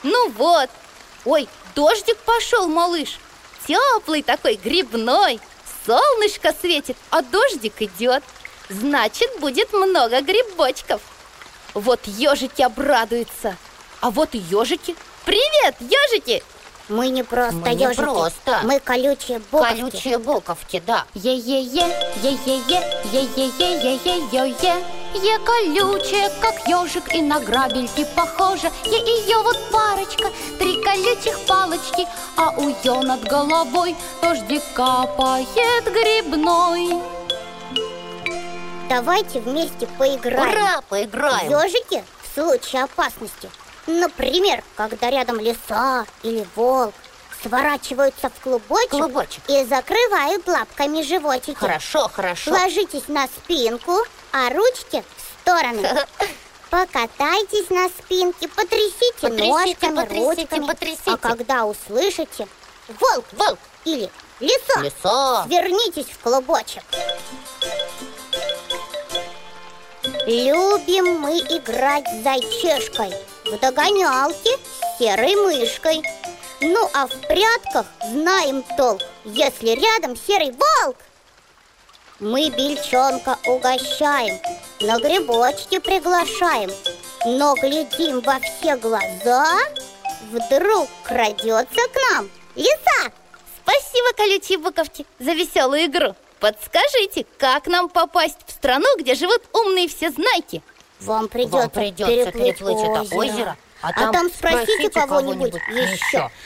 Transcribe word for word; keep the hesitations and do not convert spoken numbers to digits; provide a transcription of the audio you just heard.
Ну вот. Ой, дождик пошел, малыш. Теплый такой, грибной. Солнышко светит, а дождик идет. Значит, будет много грибочков. Вот ежики обрадуются. А вот и ежики. Привет, ежики! Мы не просто Мы не ежики, просто. мы колючие буковки. Колючие буковки, да. Е-е-е, е-е-е, е-е-е-е-е-е-е. Я колючая, как ежик, и на грабельки похожа. Я ее вот парочка, три колючих палочки, а у ее над головой дождик капает грибной. Давайте вместе поиграем. Ура, поиграем. Ежики в случае опасности, например, когда рядом лиса или волк, сворачиваются в клубочек, Клубочек. и закрывают лапками животики. Хорошо, хорошо. Ложитесь на спинку, а ручки в стороны. Покатайтесь на спинке, потрясите, Потрясите, ножками, потрясите, ручками. потрясите. А когда услышите волк, Волк, или лиса, лиса. свернитесь в клубочек. Любим мы играть с зайчишкой, в догонялки с серой мышкой. Ну а в прятках знаем толк, если рядом серый волк. Мы бельчонка угощаем, на грибочки приглашаем, но глядим во все глаза, вдруг крадется к нам лиса. Спасибо, колючие буковки, за веселую игру. Подскажите, как нам попасть в страну, где живут умные всезнайки? Вам придется, Вам придется переплыть это озеро, а там, спросите кого-нибудь еще.